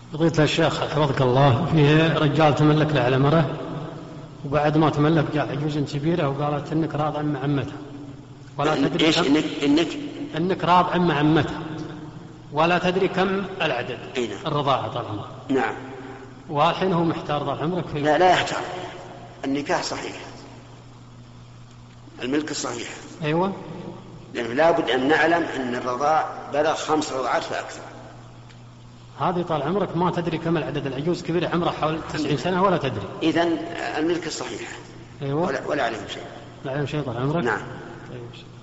قضيت الشيخ حفظك الله، فيه رجال تملك له على مرة، وبعد ما تملك جاء عجوز كبيرة وقالت إنك راض عم عمتها ولا تدري إيش إنك راض عم عمتها ولا تدري كم العدد. نعم. الرضاعة طال عمرك. نعم. والحين هو محتار طال عمرك في لا يحتار، النكاح صحيح، الملك الصحيح. أيوة، لأنه لا بد أن نعلم أن الرضاع بلغ 5 رضعات فأكثر. هذه طال عمرك ما تدري كم العدد. العجوز كبيرة عمره حوالي 90 سنة ولا تدري. إذن الملك الصحيح. أيوة. ولا عليهم شيء. لا عليهم شيء طال عمرك. نعم. طيب.